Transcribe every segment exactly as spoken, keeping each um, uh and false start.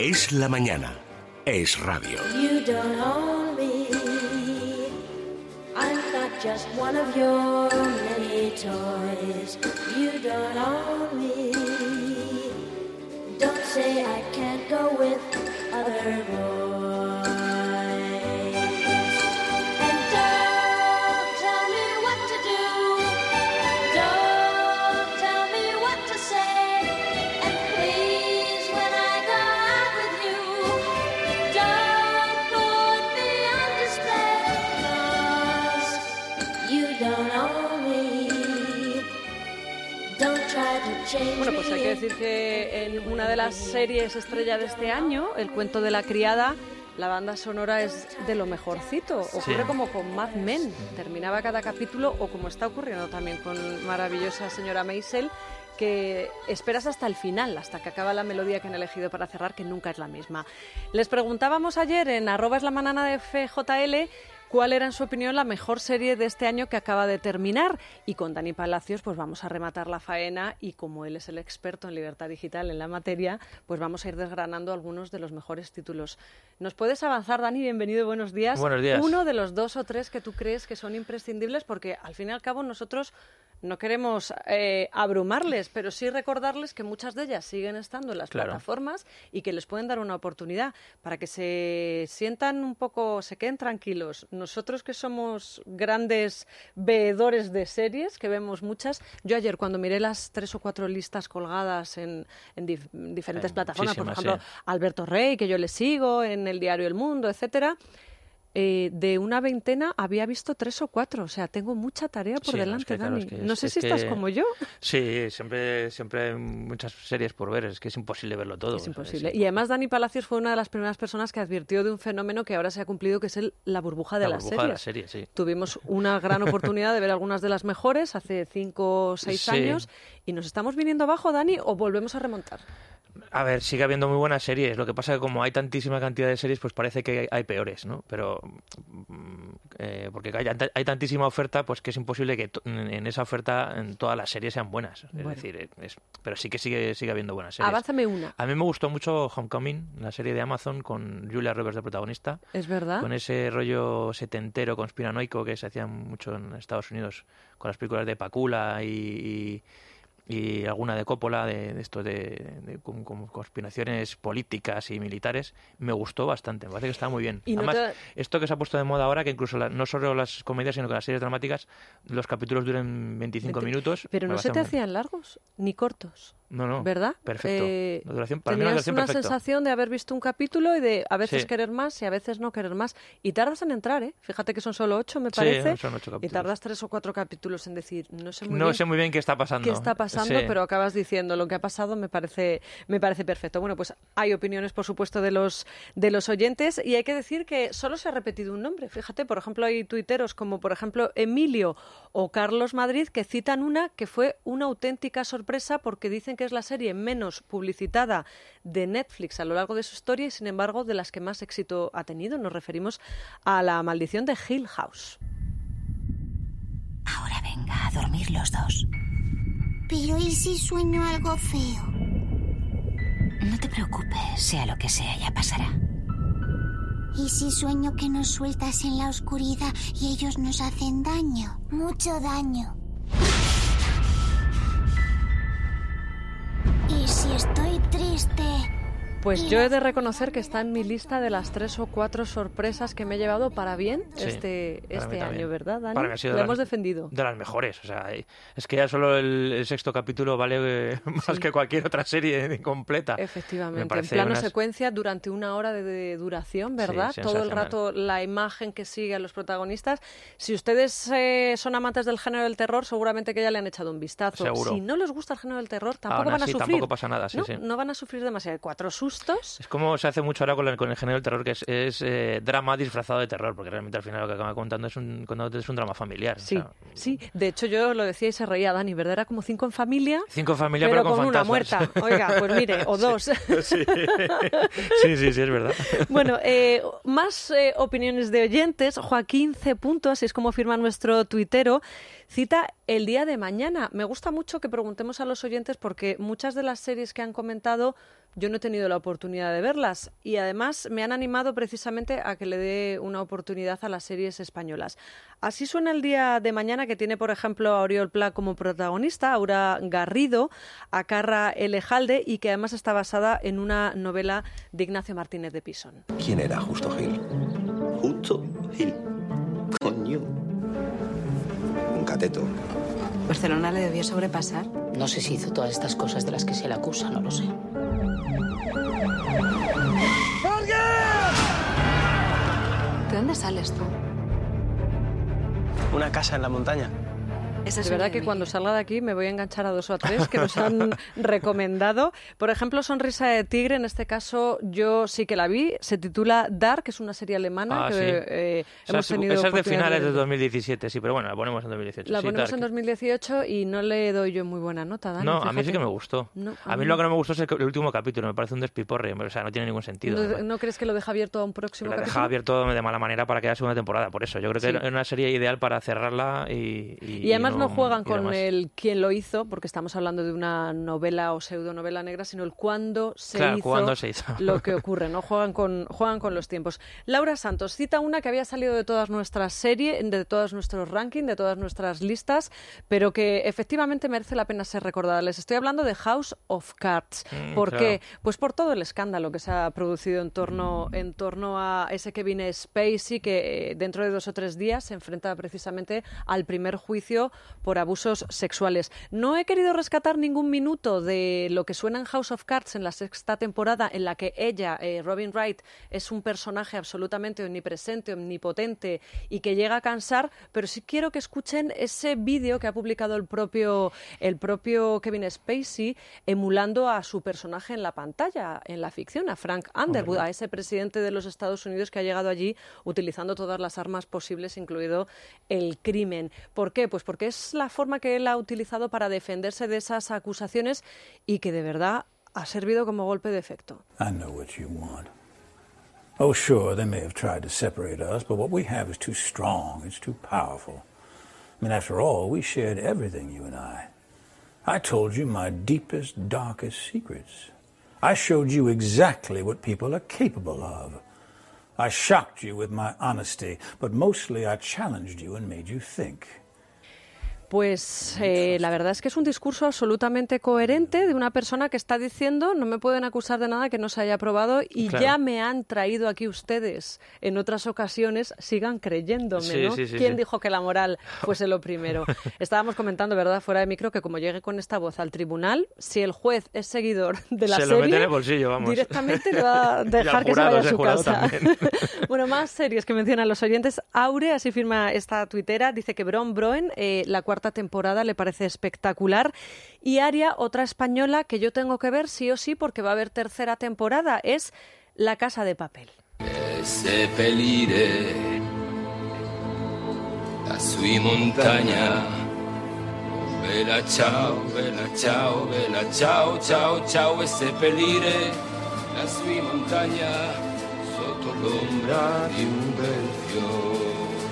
Es la mañana. Es radio. You don't own me. I'm not just one of your many toys. You don't own me. Don't say I can't go with other boys. And don't tell me what to do. Don't tell me what to say. And please, when I go out with you, don't put me on display. 'Cause you don't own me. Don't try to change Bueno, pues hay que decir que en una de las series estrella de este año, El cuento de la criada, la banda sonora es de lo mejorcito. Ocurre Sí. como con Mad Men. Terminaba cada capítulo, o como está ocurriendo también con maravillosa señora Maisel, que esperas hasta el final, hasta que acaba la melodía que han elegido para cerrar, que nunca es la misma. Les preguntábamos ayer en arroba es la manana de F J L cuál era, en su opinión, la mejor serie de este año que acaba de terminar. Y con Dani Palacios pues vamos a rematar la faena, y como él es el experto en libertad digital en la materia, pues vamos a ir desgranando algunos de los mejores títulos. ¿Nos puedes avanzar, Dani? Bienvenido, buenos días. Buenos días. Uno de los dos o tres que tú crees que son imprescindibles, porque al fin y al cabo nosotros no queremos eh, abrumarles, pero sí recordarles que muchas de ellas siguen estando en las Claro. plataformas y que les pueden dar una oportunidad para que se sientan un poco, se queden tranquilos. Nosotros que somos grandes veedores de series, que vemos muchas, yo ayer cuando miré las tres o cuatro listas colgadas en, en dif- diferentes Hay plataformas, por muchísimas, ejemplo, sí. Alberto Rey, que yo le sigo, en el diario El Mundo, etcétera, eh, de una veintena había visto tres o cuatro. O sea, tengo mucha tarea por Sí, no, delante, es que, claro, Dani. es que no es- sé es si estás que- como yo. Sí, siempre, siempre hay muchas series por ver, es que es imposible verlo todo. Es o sea, imposible. es Y además Dani Palacios fue una de las primeras personas que advirtió de un fenómeno que ahora se ha cumplido, que es el, la burbuja de la las burbuja series. de la serie, sí. Tuvimos una gran oportunidad de ver algunas de las mejores hace cinco o seis Sí. años, y nos estamos viniendo abajo, Dani, o volvemos a remontar. A ver, sigue habiendo muy buenas series. Lo que pasa es que como hay tantísima cantidad de series, pues parece que hay peores, ¿no? Pero mm, eh, porque hay, hay tantísima oferta, pues que es imposible que to- en esa oferta en todas las series sean buenas. Es Bueno. decir, es, pero sí que sigue sigue habiendo buenas series. Avánzame una. A mí me gustó mucho Homecoming, la serie de Amazon con Julia Roberts de protagonista. ¿Es verdad? Con ese rollo setentero conspiranoico que se hacía mucho en Estados Unidos con las películas de Pakula y, y, y alguna de Coppola, de, de esto de, de con, con conspiraciones políticas y militares. Me gustó bastante, me parece que está muy bien. Y no Además, te- esto que se ha puesto de moda ahora, que incluso la- no solo las comedias, sino que las series dramáticas, los capítulos duren veinticinco Vete- minutos. Pero me no se te parece muy- hacían largos ni cortos. No, no. ¿Verdad? Perfecto. Eh, La duración, para mí la tenías duración una perfecto. sensación de haber visto un capítulo y de a veces Sí. querer más y a veces no querer más. Y tardas en entrar, ¿eh? Fíjate que son solo ocho, me Sí, parece. son ocho y capítulos. tardas tres o cuatro capítulos en decir, no sé muy No bien sé muy bien qué está pasando. qué está pasando, Sí. pero acabas diciendo lo que ha pasado. Me parece, me parece perfecto. Bueno, pues hay opiniones, por supuesto, de los, de los oyentes, y hay que decir que solo se ha repetido un nombre. Fíjate, por ejemplo, hay tuiteros como, por ejemplo, Emilio o Carlos Madrid, que citan una que fue una auténtica sorpresa, porque dicen que es la serie menos publicitada de Netflix a lo largo de su historia y, sin embargo, de las que más éxito ha tenido. Nos referimos a La maldición de Hill House. Ahora venga a dormir los dos. Pero ¿y si sueño algo feo? No te preocupes, sea lo que sea, ya pasará. ¿Y si sueño que nos sueltas en la oscuridad y ellos nos hacen daño? Mucho daño. ¿Y si estoy triste? Pues yo he de reconocer que está en mi lista de las tres o cuatro sorpresas que me he llevado para bien Sí, este, para mí este también. año, ¿verdad, Dani? Para mí ha sido Lo de hemos las- defendido. De las mejores, o sea, es que ya solo el, el sexto capítulo vale eh, más Sí. que cualquier otra serie completa. Me Efectivamente, en parece plano unas- secuencia durante una hora de, de duración, ¿verdad? Sí, Todo el sensacional. rato la imagen que sigue a los protagonistas. Si ustedes eh, son amantes del género del terror, seguramente que ya le han echado un vistazo. Seguro. Si no les gusta el género del terror, tampoco Aún van a así, sufrir. tampoco pasa nada, sí, ¿no? sí. No van a sufrir demasiado. Cuatro sustos. Es como se hace mucho ahora con el, con el género del terror, que es, es eh, drama disfrazado de terror, porque realmente al final lo que acaba contando es un, contando es un drama familiar. o Sí, sea, sí. De hecho, yo lo decía y se reía Dani, ¿verdad? Era como cinco en familia, Cinco familias, pero, pero, con, una fantasmas. muerta. Oiga, pues mire, o dos. Sí. sí, sí, sí, es verdad. Bueno, eh, más eh, opiniones de oyentes. Joaquín C. Punto, así es como firma nuestro tuitero, cita El día de mañana. Me gusta mucho que preguntemos a los oyentes, porque muchas de las series que han comentado yo no he tenido la oportunidad de verlas y además me han animado precisamente a que le dé una oportunidad a las series españolas. Así suena el día de mañana, que tiene, por ejemplo, a Oriol Pla como protagonista, Aura Garrido, a Carra Elejalde, y que además está basada en una novela de Ignacio Martínez de Pisón. ¿Quién era Justo Gil? Justo Gil. Coño. Un cateto. ¿Barcelona le debió sobrepasar? No sé si hizo todas estas cosas de las que se le acusa, no lo sé. ¿De dónde sales tú? Una casa en la montaña. De verdad que cuando salga de aquí me voy a enganchar a dos o a tres que nos han recomendado. Por ejemplo, Sonrisa de tigre, en este caso yo sí que la vi. Se titula Dark, que es una serie alemana ah, que sí. eh, hemos esa, tenido esa es de oportunidad finales de... de dos mil diecisiete, sí, pero bueno, la ponemos en dos mil dieciocho. La sí, ponemos Dark. en dos mil dieciocho y no le doy yo muy buena nota, Dani. No, fíjate. a mí sí que me gustó. No, a, a mí lo que no me gustó es el, el último capítulo, me parece un despiporre, o sea, no tiene ningún sentido. ¿No, ¿no crees que lo deja abierto a un próximo lo capítulo? deja abierto de mala manera para que haya segunda temporada, por eso. Yo creo que sí. Era una serie ideal para cerrarla y... Y, y además y no, no juegan con demás. el quién lo hizo, porque estamos hablando de una novela o pseudonovela negra, sino el cuándo se, claro, hizo, cuándo se hizo lo que ocurre, ¿no? Juegan con, juegan con los tiempos. Laura Santos cita una que había salido de todas nuestras series, de todos nuestros rankings, de todas nuestras listas, pero que efectivamente merece la pena ser recordada. Les estoy hablando de House of Cards. Mm, ¿Por claro. qué? Pues por todo el escándalo que se ha producido en torno, en torno a ese Kevin Spacey, que eh, dentro de dos o tres días se enfrenta precisamente al primer juicio por abusos sexuales. No he querido rescatar ningún minuto de lo que suena en House of Cards en la sexta temporada, en la que ella, eh, Robin Wright, es un personaje absolutamente omnipresente, omnipotente y que llega a cansar, pero sí quiero que escuchen ese vídeo que ha publicado el propio, el propio Kevin Spacey, emulando a su personaje en la pantalla, en la ficción, a Frank Underwood, a ese presidente de los Estados Unidos que ha llegado allí utilizando todas las armas posibles, incluido el crimen. ¿Por qué? Pues porque es la forma que él ha utilizado para defenderse de esas acusaciones y que de verdad ha servido como golpe de efecto. I know what you want. Oh, sure, they may have tried to separate us, but what we have is too strong, it's too powerful. I mean, after all, we shared everything, you and I. I told you my deepest, darkest secrets. I showed you exactly what people are capable of. I shocked you with my honesty, but mostly I challenged you and made you think. Pues eh, la verdad es que es un discurso absolutamente coherente de una persona que está diciendo no me pueden acusar de nada que no se haya probado y claro. Ya me han traído aquí ustedes en otras ocasiones, sigan creyéndome, sí, ¿no? Sí, sí, ¿Quién sí. dijo que la moral fuese lo primero? Estábamos comentando, ¿verdad?, fuera de micro, que como llegue con esta voz al tribunal, si el juez es seguidor de la se serie, lo mete en el bolsillo, vamos. Directamente le va a dejar que jurado, se vaya a su casa. Bueno, más series que mencionan los oyentes. Aure, así firma esta tuitera, dice que Bron Broen, eh, la cuarta temporada le parece espectacular. Y Aria, otra española que yo tengo que ver sí o sí porque va a haber tercera temporada, es La Casa de Papel. Seppellire la sua montagna. Bella ciao, bella ciao, bella ciao, ciao, ciao, e seppellire la sua montagna sotto l'ombra di un bel fiore.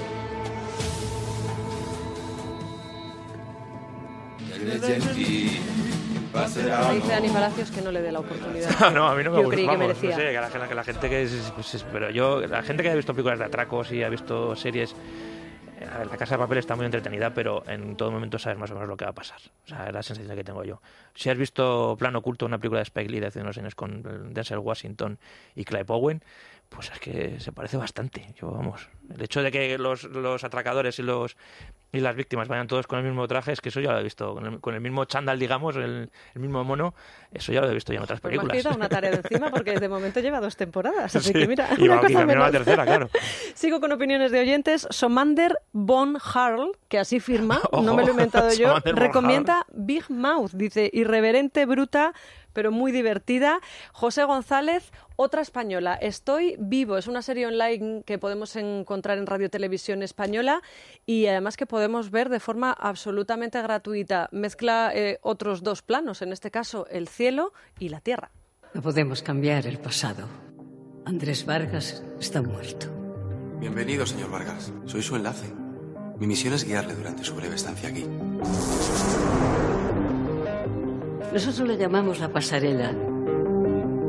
Dice Dani Palacios que no le dé la oportunidad. No, no, a mí no me yo gusta. Creí Vamos, que merecía. No sé, que la, que la gente que es, pues es, pero yo, la gente que ha visto películas de atracos y ha visto series, a ver, La Casa de Papel está muy entretenida, pero en todo momento sabes más o menos lo que va a pasar. O sea, es la sensación que tengo yo. Si has visto Plano Oculto, una película de Spike Lee de hace unos años con Denzel Washington y Clive Owen, pues es que se parece bastante. Yo, vamos, el hecho de que los, los atracadores y los y las víctimas vayan todos con el mismo traje, es que eso ya lo he visto, con el, con el mismo chándal, digamos, el, el mismo mono, eso ya lo he visto ya en otras pues películas. Me ha quedado una tarea de encima porque de momento lleva dos temporadas, así sí, que mira, y una va, cosa y menos. La tercera, claro. Sigo con opiniones de oyentes. Somander von Harl, que así firma, oh, no me lo he inventado yo, recomienda Harl. Big Mouth, dice, irreverente, bruta, pero muy divertida. José González, otra española, Estoy Vivo, es una serie online que podemos encontrar en Radio Televisión Española y además que podemos ver de forma absolutamente gratuita. Mezcla eh, otros dos planos, en este caso el cielo y la tierra. No podemos cambiar el pasado. Andrés Vargas está muerto. Bienvenido, señor Vargas. Soy su enlace. Mi misión es guiarle durante su breve estancia aquí. Nosotros le llamamos la pasarela.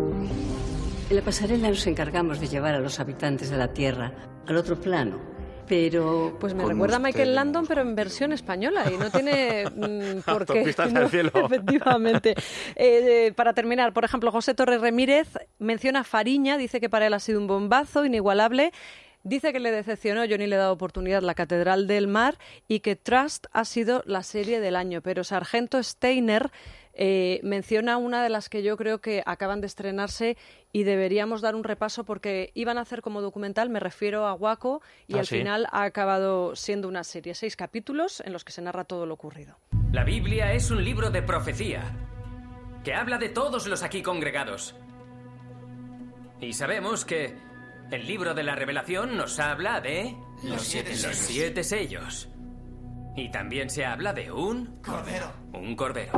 En la pasarela nos encargamos de llevar a los habitantes de la Tierra al otro plano. Pero pues me recuerda a Michael Landon, pero en versión española, y no tiene mmm, por qué. Autopistas no, al cielo. Efectivamente. Eh, eh, para terminar, por ejemplo, José Torres Remírez menciona Fariña, dice que para él ha sido un bombazo inigualable. Dice que le decepcionó, yo ni le he dado oportunidad, La Catedral del Mar, y que Trust ha sido la serie del año. Pero Sargento Steiner eh, menciona una de las que yo creo que acaban de estrenarse y deberíamos dar un repaso porque iban a hacer como documental, me refiero a Waco, y ah, al ¿sí? final ha acabado siendo una serie. Seis capítulos en los que se narra todo lo ocurrido. La Biblia es un libro de profecía que habla de todos los aquí congregados. Y sabemos que el libro de la Revelación nos habla de los siete sellos. Los siete sellos. Y también se habla de un cordero. Un cordero.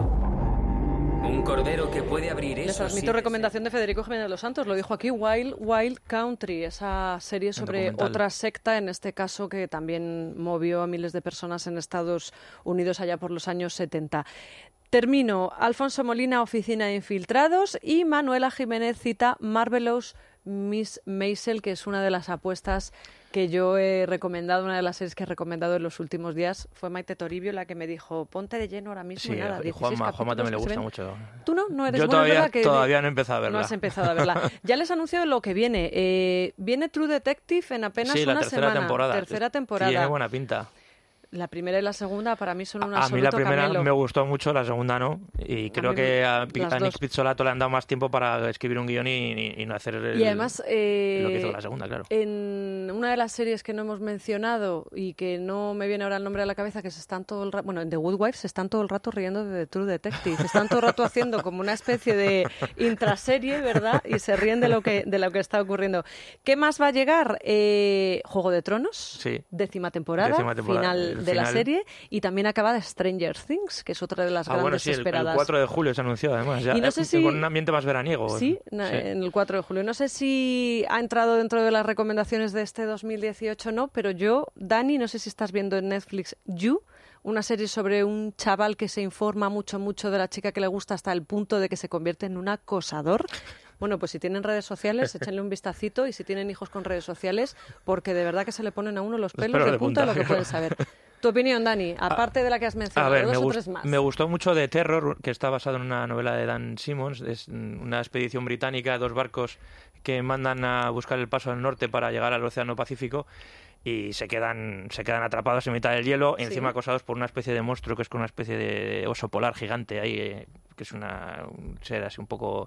Un cordero que puede abrir esos Les transmito siete recomendación de Federico Jiménez de los Santos, lo dijo aquí, Wild Wild Country, esa serie sobre otra secta, en este caso que también movió a miles de personas en Estados Unidos allá por los años setenta. Termino. Alfonso Molina, Oficina de Infiltrados, y Manuela Jiménez cita Marvelous Miss Maisel, que es una de las apuestas que yo he recomendado, una de las series que he recomendado en los últimos días. Fue Maite Toribio la que me dijo, ponte de lleno ahora mismo. Sí, y nada, y Juanma, Juanma también le gusta mucho. ¿Tú no? ¿No eres Yo bueno? todavía, es verdad que todavía no he empezado a verla. No has empezado a verla. Ya les anuncio lo que viene. Eh, viene True Detective en apenas sí, una la tercera semana. temporada. Tercera temporada. Tiene buena pinta. La primera y la segunda para mí son un A absoluto mí la primera camelo. me gustó mucho, la segunda no. Y creo mí que a, las a Nick dos. Pizzolato le han dado más tiempo para escribir un guión y, y, y no hacer el, Y además, eh, lo que hizo la segunda, claro. En una de las series que no hemos mencionado y que no me viene ahora el nombre a la cabeza, que se están todo el rato, bueno, en The Good Wife se están todo el rato riendo de The True Detective, se están todo el rato haciendo como una especie de intraserie, ¿verdad? Y se ríen de lo que de lo que está ocurriendo. ¿Qué más va a llegar? Eh, Juego de Tronos, sí. décima temporada, Décima temporada, final el de final. la serie, y también acaba de Stranger Things, que es otra de las Ah, grandes bueno, sí, el, esperadas. el cuatro de julio se anunció, además. Ya, Y no sé eh, si- con un ambiente más veraniego. Sí, na- Sí. en el cuatro de julio. No sé si ha entrado dentro de las recomendaciones de este dos mil dieciocho o no, pero yo, Dani, no sé si estás viendo en Netflix You, una serie sobre un chaval que se informa mucho, mucho de la chica que le gusta hasta el punto de que se convierte en un acosador. Bueno, pues si tienen redes sociales, échenle un vistacito, y si tienen hijos con redes sociales, porque de verdad que se le ponen a uno los pelos pelos de de punta de lo punta. que pueden saber. Tu opinión, Dani, aparte de la que has A mencionado, ver, dos me, o gust- tres más. me gustó mucho de Terror, que está basado en una novela de Dan Simmons. Es una expedición británica, dos barcos que mandan a buscar el paso al norte para llegar al Océano Pacífico y se quedan se quedan atrapados en mitad del hielo, Sí. encima acosados por una especie de monstruo que es como una especie de oso polar gigante ahí, eh, que es una, un ser así un poco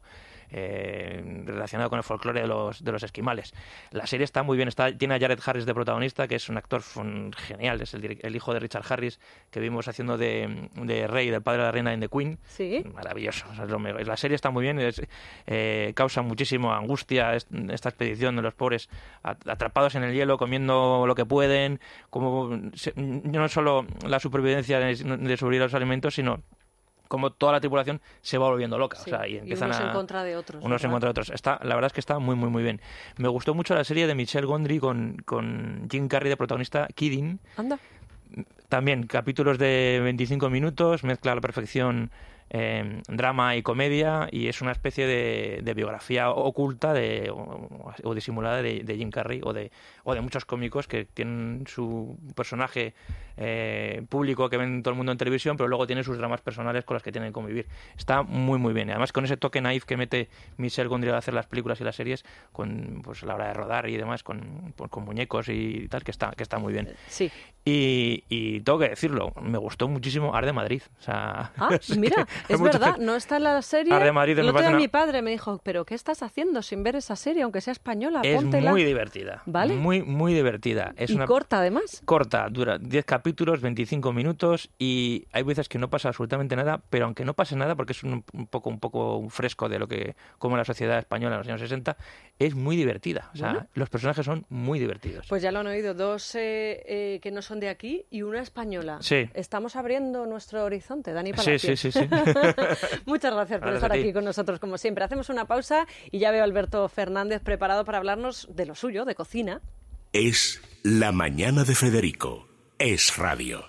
eh, relacionado con el folclore de los, de los esquimales. La serie está muy bien, está, tiene a Jared Harris de protagonista, que es un actor fun- genial, es el, direc- el hijo de Richard Harris, que vimos haciendo de, de rey, del padre de la reina en The Queen. Sí. Maravilloso. O sea, es lo mejor. La serie está muy bien, es, eh, causa muchísimo angustia es- esta expedición de los pobres at- atrapados en el hielo, comiendo lo que pueden, como se- no solo la supervivencia de, de sobrevivir a los alimentos, sino como toda la tripulación se va volviendo loca. Sí, O sea, y y empiezan unos a, en contra de otros, Unos en ¿verdad? contra de otros. Está, la verdad es que está muy, muy, muy bien. Me gustó mucho la serie de Michelle Gondry con, con Jim Carrey de protagonista, Kidding. Anda. También capítulos de veinticinco minutos, mezcla a la perfección eh, drama y comedia, y es una especie de, de biografía oculta de, o, o disimulada de, de Jim Carrey o de, o de muchos cómicos que tienen su personaje eh, público que ven todo el mundo en televisión, pero luego tienen sus dramas personales con las que tienen que convivir. Está muy, muy bien. Además, con ese toque naif que mete Michelle Gondry a hacer las películas y las series, con pues a la hora de rodar y demás, con, pues, con muñecos y tal, que está, que está muy bien. Sí. Y, y tengo que decirlo, me gustó muchísimo Ar de Madrid. O sea, Ah, es mira, que es mucha verdad, gente- no está en la serie. Ar de Madrid El me otro día parece mi una- padre me dijo, ¿pero qué estás haciendo sin ver esa serie, aunque sea española? Es Póntela. muy divertida. ¿Vale? Muy, muy divertida. Es y una corta, además. corta, dura diez capítulos, veinticinco minutos, y hay veces que no pasa absolutamente nada, pero aunque no pase nada, porque es un, un poco un poco fresco de lo que como la sociedad española en los años sesenta, es muy divertida. O sea, Bueno. los personajes son muy divertidos. Pues ya lo han oído, dos eh, eh, que no son de aquí y una española. Sí. Estamos abriendo nuestro horizonte, Dani Sí, Palacio. sí, sí, sí. Muchas gracias por Gracias estar a ti. aquí con nosotros, como siempre. Hacemos una pausa y ya veo a Alberto Fernández preparado para hablarnos de lo suyo, de cocina. Es La Mañana de Federico. Es Radio.